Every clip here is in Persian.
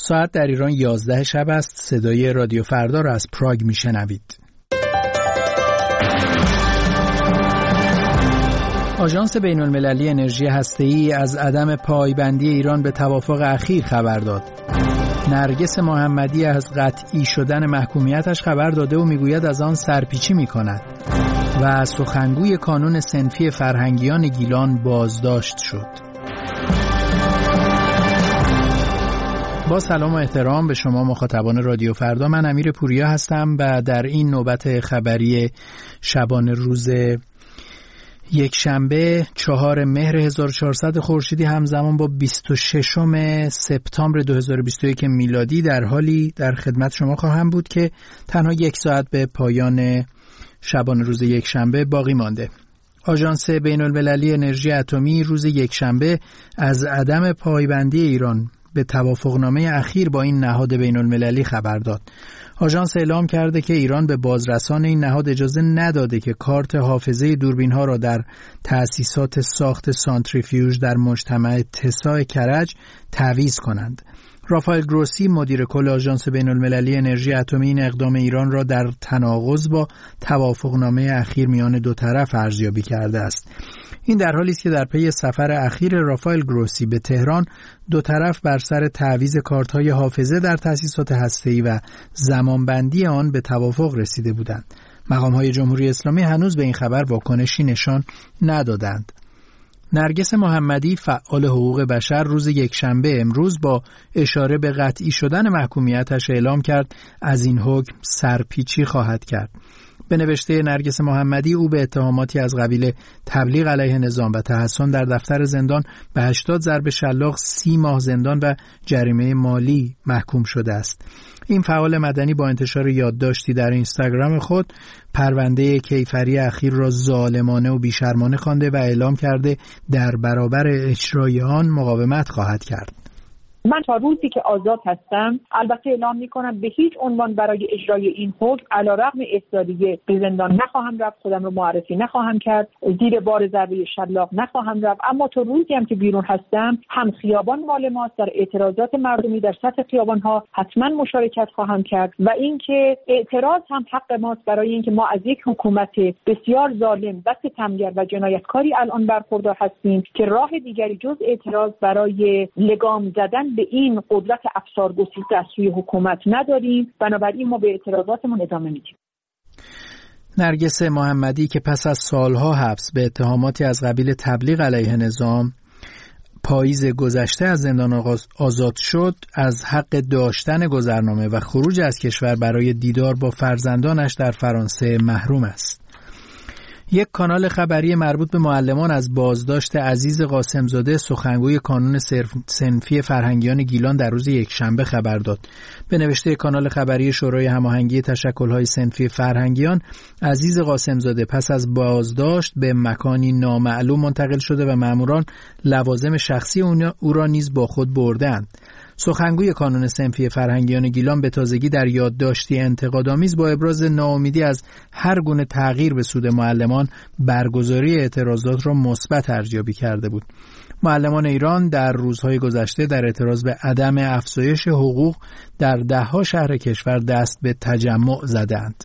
ساعت در ایران 11 شب است. صدای رادیو فردا را از پراگ میشنوید. آژانس بین‌المللی انرژی هسته‌ای از عدم پایبندی ایران به توافق اخیر خبر داد. نرگس محمدی از قطعی شدن محکومیتش خبر داده و میگوید از آن سرپیچی میکند و سخنگوی کانون صنفی فرهنگیان گیلان بازداشت شد. با سلام و احترام به شما مخاطبان رادیو فردا، من امیر پوریا هستم و در این نوبت خبری شبانه روز یک شنبه 4 مهر 1400 خورشیدی همزمان با 26 سپتامبر 2021 میلادی در حالی در خدمت شما خواهم بود که تنها یک ساعت به پایان شبانه روز یک شنبه باقی مانده. آژانس بین‌المللی انرژی اتمی روز یک شنبه از عدم پایبندی ایران به توافقنامه اخیر با این نهاد بین‌المللی خبر داد. آژانس اعلام کرده که ایران به بازرسان این نهاد اجازه نداده که کارت حافظه دوربین‌ها را در تأسیسات ساخت سانتریفیوژ در مجتمع تسا کرج تعویض کنند. رافائل گروسی مدیر کل آژانس بین‌المللی انرژی اتمی این اقدام ایران را در تناقض با توافقنامه اخیر میان دو طرف ارزیابی کرده است. این در حالی است که در پی سفر اخیر رافائل گروسی به تهران دو طرف بر سر تعویض کارت‌های حافظه در تأسیسات هسته‌ای و زمانبندی آن به توافق رسیده بودند. مقام‌های جمهوری اسلامی هنوز به این خبر واکنشی نشان ندادند. نرگس محمدی فعال حقوق بشر روز یکشنبه امروز با اشاره به قطعی شدن محکومیتش اعلام کرد از این حکم سرپیچی خواهد کرد. به نوشته نرگس محمدی او به اتهاماتی از قبیل تبلیغ علیه نظام و تحصن در دفتر زندان به 80 ضرب شلاق 30 ماه زندان و جریمه مالی محکوم شده است. این فعال مدنی با انتشار یادداشتی در اینستاگرام خود پرونده کیفری اخیر را ظالمانه و بیشرمانه خوانده و اعلام کرده در برابر اجرای آن مقاومت خواهد کرد. من تا روزی که آزاد هستم البته اعلام میکنم به هیچ عنوان برای اجرای این حکم علیرغم احضاریه به زندان نخواهم رفت، خودم رو معرفی نخواهم کرد، زیر بار ضربه شلاق نخواهم رفت. اما تا روزی هم که بیرون هستم هم خیابان مال ماست، در اعتراضات مردمی در سطح خیابان ها حتما مشارکت خواهم کرد و اینکه اعتراض هم حق ماست برای اینکه ما از یک حکومت بسیار ظالم و ستمگر و جنایتکاری الان برخوردار هستیم که راه دیگری جز اعتراض برای لگام زدن به این قدرت افسارگسیخته از سوی حکومت نداریم. بنابراین ما به اعتراضاتمون ادامه میدیم. نرگس محمدی که پس از سالها حبس به اتهاماتی از قبیل تبلیغ علیه نظام پاییز گذشته از زندان آزاد شد، از حق داشتن گذرنامه و خروج از کشور برای دیدار با فرزندانش در فرانسه محروم است. یک کانال خبری مربوط به معلمان از بازداشت عزیز قاسمزاده سخنگوی کانون صنفی فرهنگیان گیلان در روز یکشنبه خبر داد. به نوشته کانال خبری شورای هماهنگی تشکل‌های صنفی فرهنگیان، عزیز قاسمزاده پس از بازداشت به مکانی نامعلوم منتقل شده و ماموران لوازم شخصی او را نیز با خود بردند. سخنگوی کانون صنفی فرهنگیان گیلان به تازگی در یادداشتی انتقادآمیز با ابراز ناامیدی از هر گونه تغییر به سود معلمان برگزاری اعتراضات را مثبت ارزیابی کرده بود. معلمان ایران در روزهای گذشته در اعتراض به عدم افزایش حقوق در ده‌ها شهر کشور دست به تجمع زدند.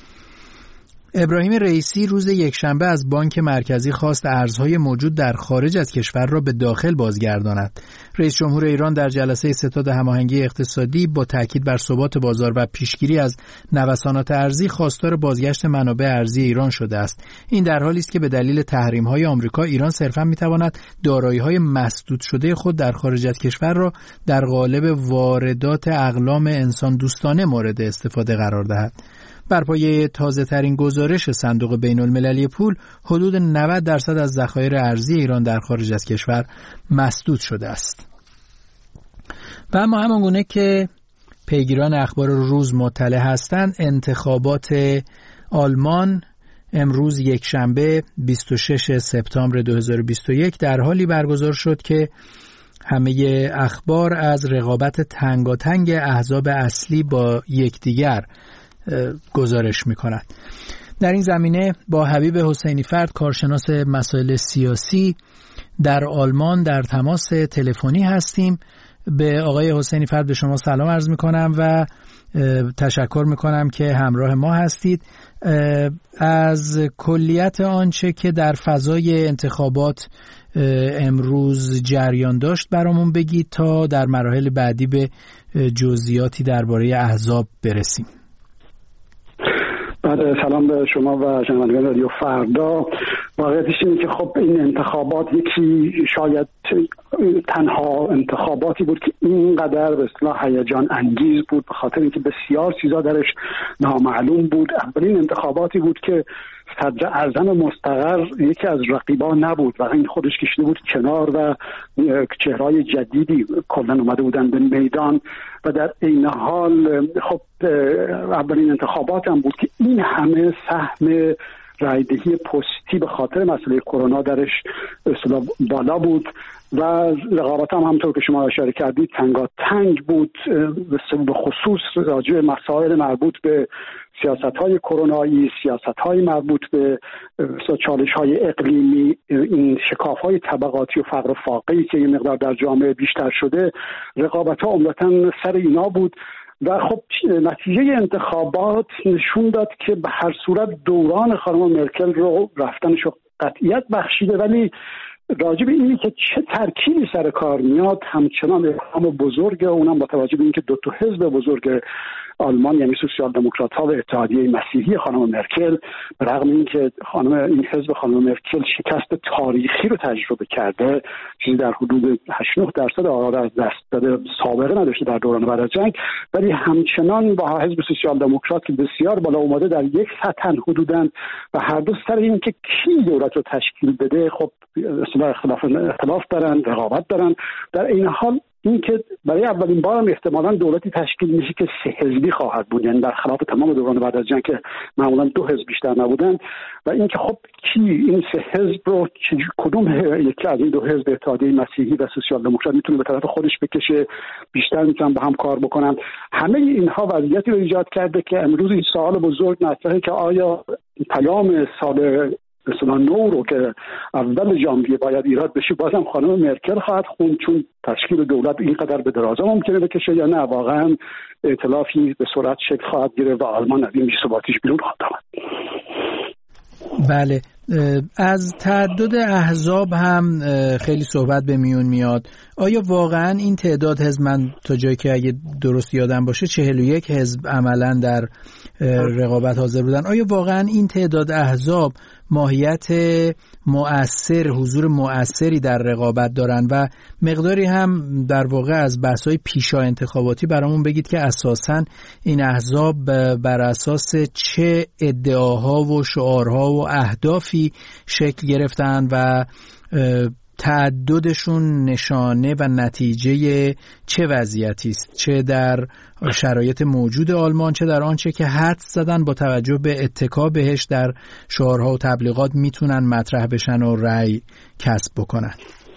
ابراهیم رئیسی روز یکشنبه از بانک مرکزی خواست ارزهای موجود در خارج از کشور را به داخل بازگرداند. رئیس جمهور ایران در جلسه ستاد هماهنگی اقتصادی با تاکید بر ثبات بازار و پیشگیری از نوسانات ارزی خواستار بازگشت منابع ارزی ایران شده است. این در حالی است که به دلیل تحریم‌های آمریکا ایران صرفاً می‌تواند دارایی‌های مسدود شده خود در خارج از کشور را در قالب واردات اقلام انسان دوستانه مورد استفاده قرار دهد. بر پایه تازه ترین گزارش صندوق بین المللی پول، حدود 90% از ذخایر ارزی ایران در خارج از کشور مسدود شده است. و اما همانگونه که پیگیران اخبار روز مطلع هستند، انتخابات آلمان امروز یکشنبه 26 سپتامبر 2021 در حالی برگزار شد که همه اخبار از رقابت تنگاتنگ احزاب اصلی با یکدیگر گزارش می‌کند. در این زمینه با حبیب حسینی فرد، کارشناس مسائل سیاسی در آلمان، در تماس تلفنی هستیم. به آقای حسینی فر به شما سلام عرض میکنم و تشکر میکنم که همراه ما هستید. از کلیت آنچه که در فضای انتخابات امروز جریان داشت برامون بگید تا در مراحل بعدی به جزئیاتی درباره احزاب برسیم. سلام به شما و شنوندگان رادیو فردا. واقعیتش اینه که خب این انتخابات یکی شاید تنها انتخاباتی بود که اینقدر به اصطلاح هیجان انگیز بود، به خاطر اینکه بسیار چیزا درش نامعلوم بود. اولین انتخاباتی بود که صدر اعظم مستقر یکی از رقیبان نبود و این خودش کشیده بود کنار و چهرهای جدیدی کلا اومده بودن به میدان و در این حال خب اولین انتخابات هم بود که این همه سهم رایدهی پستی به خاطر مسئله کرونا درش اصلا بالا بود و رقابت هم همونطور که شما اشاره کردید تنگاتنگ بود، به خصوص راجع به مسائل مربوط به سیاست‌های کرونایی، سیاست‌های مربوط به چالش‌های اقلیمی، این شکاف‌های طبقاتی و فقر و فاقه‌ای که یه مقدار در جامعه بیشتر شده، رقابت‌ها عمدتاً سر اینا بود و خب نتیجه انتخابات نشون داد که به هر صورت دوران خانم مرکل رو رفتنش قطعیت بخشیده، ولی راجع به اینی که چه ترکیبی سر کار میاد همچنان ابهام بزرگه، اونم با توجه به اینکه دو تا حزب بزرگ آلمان یعنی سوسیال دموکرات ها و اتحادیه مسیحی خانم مرکل، به رغم اینکه این حزب خانم مرکل شکست تاریخی رو تجربه کرده، چیزی در حدود 8-9% آرا از دست داده، سابقه نداشته در دوران بعد از جنگ، ولی همچنان با حزب سوسیال دموکرات که بسیار بالا اومده در یک سطح حدوداً و هر دو سر این که کی دولت رو تشکیل بده خب اختلاف دارن، رقابت دارن. در این حال این که برای اولین بار هم احتمالاً دولتی تشکیل میشه که 3 حزبی خواهد بود، یعنی برخلاف تمام دوران بعد از جنگ که معمولاً 2 حزب بیشتر نبودن، و اینکه خب کی این 3 حزب رو کدوم یکی از این 2 حزب اتحادیه مسیحی و سوسیال دموکرات میتونه به طرف خودش بکشه، بیشتر میتونن با هم کار بکنن. همه اینها وضعیتی رو ایجاد کرده که امروز این سوال بزرگ مطرحه که آیا پیام سال مثلا نو رو که اول ژانویه باید ایراد بشه بازم خانم مرکل خواهد خوند، چون تشکیل دولت اینقدر به درازا ممکنه بکشه، یا نه واقعا ائتلافی به سرعت شکل خواهد گرفت و آلمان از این بی‌ثباتیش بیرون خواهد آمد. بله، از تعدد احزاب هم خیلی صحبت به میون میاد. آیا واقعا این تعداد حزب، من تا جایی که اگه درست یادم باشه 41 حزب عملا در رقابت حاضر بودن، آیا واقعا این تعداد احزاب ماهیت مؤثر، حضور مؤثری در رقابت دارن؟ و مقداری هم در واقع از بحث‌های پیشا انتخاباتی برامون بگید که اساساً این احزاب بر اساس چه ادعاها و شعارها و اهدافی شکل گرفتن و تعددشون نشانه و نتیجه چه وضعیتی است، چه در شرایط موجود آلمان، چه در آنچه که حدس زدن با توجه به اتکا بهش در شعارها و تبلیغات میتونن مطرح بشن و رأی کسب بکنن.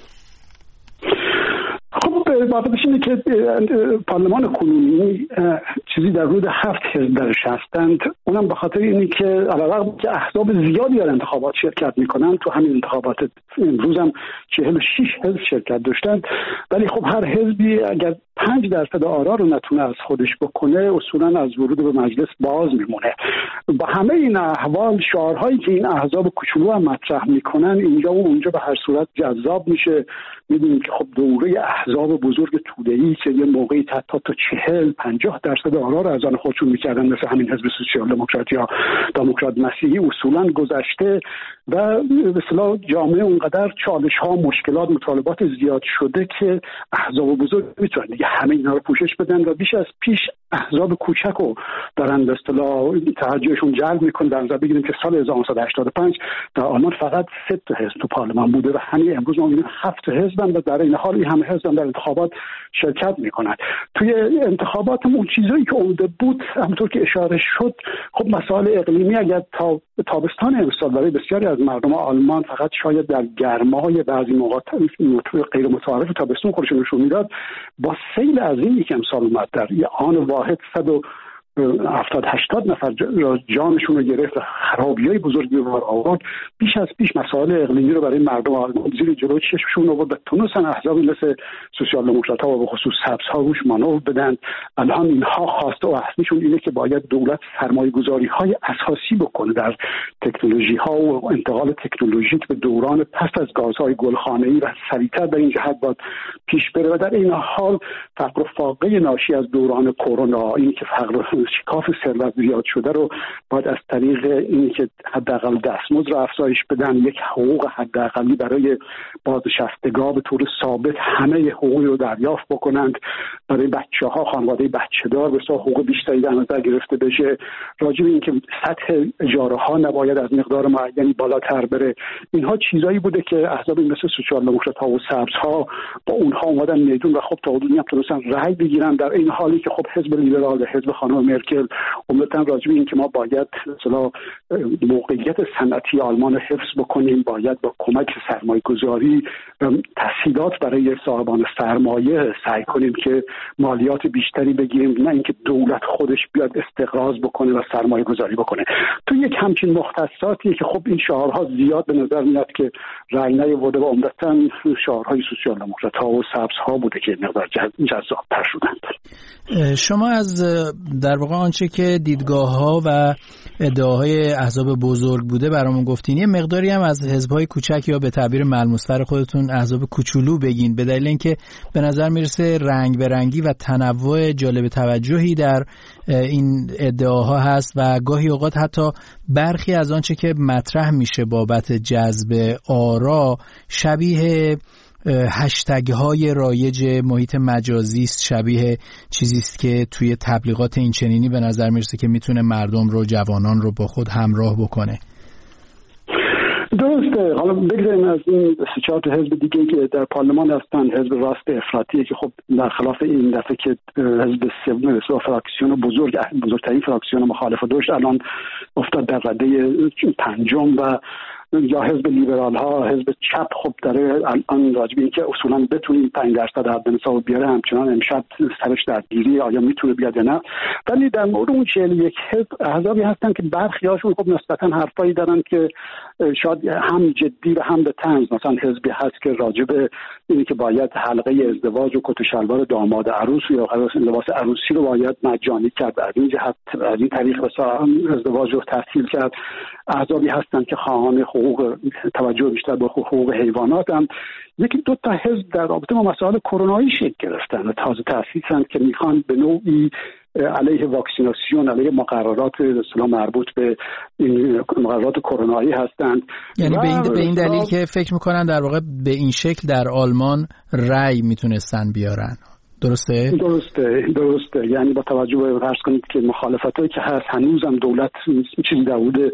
واقعیتش اینه که پارلمان کنونی چیزی در حدود 7 حزب درش هستند، اونم به خاطر اینه که علاوه که احزاب زیادی در انتخابات شرکت میکنن، تو همین انتخابات امروز هم 46 حزب شرکت داشتند، ولی خب هر حزبی اگر 5% آرا رو نتونه از خودش بکنه اصولا از ورود به مجلس باز میمونه. با همه این احوال شعارهایی که این احزاب کوچولو هم مطرح میکنن اینجا و اونجا به هر صورت جذاب میشه. میدونیم که خب دوره احزاب بزرگ توده‌ای که یه موقعی تا 40-50% آرا رو از آن خودشون میکردن، مثل همین حزب سوسیال دموکرات یا دموکرات مسیحی، اصولا گذشته و به اصطلاح جامعه اونقدر چالش‌ها، مشکلات، مطالبات زیاد شده که احزاب بزرگ میتونن دیگه همه اینا رو پوشش بدن و بیش از پیش احزاب کوچک رو دارن به اصطلاح توجهشون جلب میکنن. در نظر بگیریم که سال 1985 در آلمان فقط 3 حزب تو پارلمان بوده و همین امروز ما می‌بینیم 7 حزب و در این حال این همه حزب در انتخابات شرکت میکنن. توی انتخابات اون چیزایی که اونده بود همونطور که اشاره شد، خب مسائل اقلیمی اگر تا تابستان امسال برای بسیاری از مردم آلمان فقط شاید در گرمای بعضی موقع غیر متعارف تابستون خودش نشون میداد، با سیل عظیمی که امسال اومد در آن واحد 70-80 نفر جانشون رو گرفت و خرابی‌های بزرگی رو آورد، بیش از پیش مسائل اقلیمی رو برای مردم زیر جلوی چشمشون آورد و تونستن احزابی مثل سوسیال دموکرات‌ها و به خصوص سبزها روش مانور بدن. الان اینها خواسته و اصلیشون اینه که باید دولت سرمایه‌گذاری‌های اساسی بکنه در تکنولوژی‌ها و انتقال تکنولوژیک به دوران پس از گازهای گلخانه‌ای و سریعتر به این جهت باید پیش بره. و در این حال فقر و فاقه ناشی از دوران کرونا، این که فقر و شکاف ثروت زیاد شده رو باید از طریق این که حداقل دستمزد رو افزایش بدن، یک حقوق حداقلی برای بازنشستگان به طور ثابت همه حقوقی رو دریافت بکنند، برای بچه‌ها خانواده بچه‌دار به حقوق بیشتری در نظر گرفته بشه، راجع به اینکه سطح اجاره‌ها نباید از مقدار معینی بالاتر بره. اینها چیزایی بوده که احزاب مثل سوسیال دموکرات‌ها و سبزها با اونها اومدن میدون و خب تا حدودی هم تونستن رأی بگیرن، در این حالی که خب حزب لیبرال و حزب خانم مرکل اومدن راجع به اینکه ما باید مثلا موقعیت صنعتی آلمان رو حفظ بکنیم، باید با کمک سرمایه‌گذاری تسهیلات برای صاحبان سرمایه سعی کنیم که مالیات بیشتری بگیریم، نه اینکه دولت خودش بیاد استقراض بکنه و سرمایه گذاری بکنه. تو یک همچین مختصاتی که خب این شعارها زیاد به نظر میاد که رأی نیاورده و عمدتاً شعارهای سوسیال دموکرات‌ها و سبزها بوده که مقدار جذاب‌تر شدند. شما از در واقع آنچه که دیدگاه‌ها و ادعاهای احزاب بزرگ بوده برامون گفتین، یه مقداری هم از حزب‌های کوچک یا به تعبیر ملموس‌تر خودتون احزاب کوچولو بگین، به دلیل اینکه به نظر میرسه رنگ به رنگی و تنوع جالب توجهی در این ادعاها هست و گاهی اوقات حتی برخی از آنچه که مطرح میشه بابت جذب آرا شبیه هشتگ های رایج محیط مجازی است، شبیه چیزی است که توی تبلیغات این چنینی به نظر میرسه که میتونه مردم رو، جوانان رو با خود همراه بکنه. درسته. حالا بگذاریم از این 3-4 حزب دیگه که در پارلمان هستن، حزب راست افراطی که خب در خلاف این دفعه که حزب سوم فراکسیون بزرگترین فراکسیون مخالف داشت، الان افتاد در رده پنجم، و یا حزب لیبرال ها، حزب چپ خب داره الان راجب این که اصولا بتونیم 5% حد نصاب بیاره، همچنان امشب سرش درگیری آیا میتونه بیاد یا نه. ولی در مورد اون 41 حزب احزابی هستن که برخی هاشون خب نسبتا حرفایی دارن که شاید هم جدی و هم به طنز. مثلا حزبی هست که راجب اینی که باید حلقه ازدواج و کت و شلوار داماد عروس یا لباس عروسی رو باید مجانی کرد، از این جهت از این طریق ازدواج رو تسهیل کرد. احزابی هستن که خواهان حقوق توجه بیشتر به حقوق حیوانات هم. یکی 2 تا حزب در رابطه با مسائل کرونایی شکل گرفتن و تازه تأسیسن که میخوان به نوعی علیه واکسیناسیون، علیه مقررات اصطلاح مربوط به این مقررات کرونایی هستند. یعنی به این دلیل که فکر میکنن در واقع به این شکل در آلمان رأی میتونستن بیارن. درسته. یعنی با توجه به فرض کنید که مخالفتایی که هست، هنوزم دولت چیزی در حدود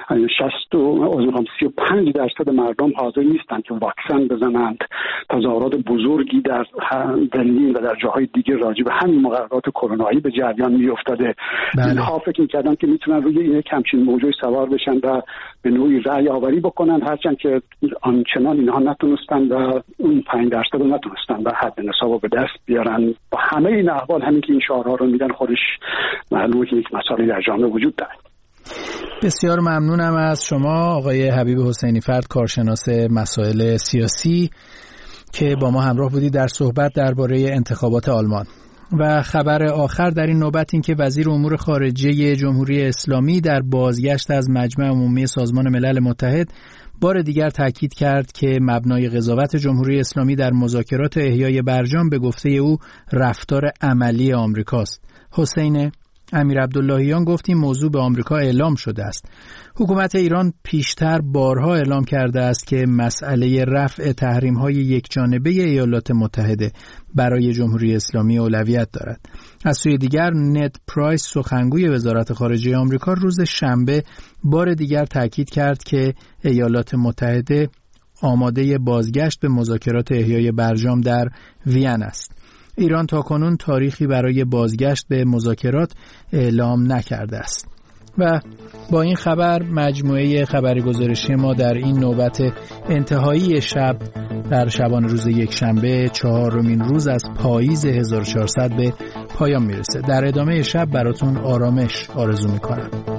35% مردم حاضر نیستن که واکسن بزنند. تظاهرات بزرگی در برلین و در جاهای دیگه راجع به همین مقررات کرونایی به جریان میافتاده. اینها فکر می‌کردن که میتونن روی این همچین موضوع سوار بشن و به نوعی رأی آوری بکنن، هرچند که آنچنان اینها نتونستن و اون 5% رو نتونستن به حد نصاب به دست بیارن. با همه این احوال همین که این شعارها رو میدن خودش معلومه که یک مسئله در جامعه وجود داره. بسیار ممنونم از شما آقای حبیب حسینی فرد، کارشناس مسائل سیاسی، که با ما همراه بودید در صحبت درباره انتخابات آلمان. و خبر آخر در این نوبت این که وزیر امور خارجه جمهوری اسلامی در بازگشت از مجمع عمومی سازمان ملل متحد بار دیگر تاکید کرد که مبنای قضاوت جمهوری اسلامی در مذاکرات احیای برجام به گفته او رفتار عملی آمریکاست. حسین امیر عبداللهیان گفت این موضوع به آمریکا اعلام شده است. حکومت ایران پیشتر بارها اعلام کرده است که مسئله رفع تحریم‌های یکجانبه ایالات متحده برای جمهوری اسلامی اولویت دارد. از سوی دیگر نت پرایس سخنگوی وزارت خارجه آمریکا روز شنبه بار دیگر تاکید کرد که ایالات متحده آماده بازگشت به مذاکرات احیای برجام در وین است. ایران تاکنون تاریخی برای بازگشت به مذاکرات اعلام نکرده است. و با این خبر مجموعه خبری گزارشی ما در این نوبت انتهایی شب در شبانه روز یکشنبه 4مین روز از پاییز 1400 به پایان میرسه. در ادامه شب براتون آرامش آرزو میکنم.